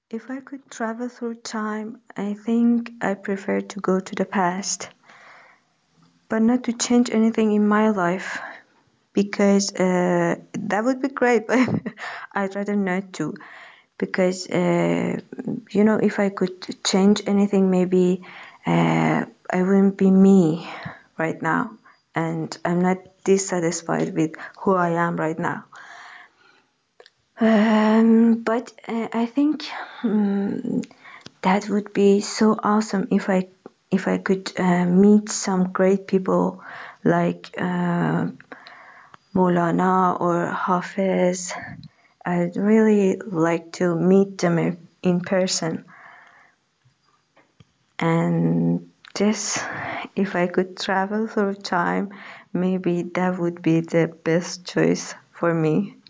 If I could travel through time, I think I prefer to go to the past, but not to change anything in my life because that would be great, but I'd rather not to. Because, if I could change anything, maybe I wouldn't be me right now. And I'm not dissatisfied with who I am right now. But I think that would be so awesome if I could meet some great people like Maulana or Hafiz. I'd really like to meet them in person. And this, if I could travel through time, maybe that would be the best choice for me.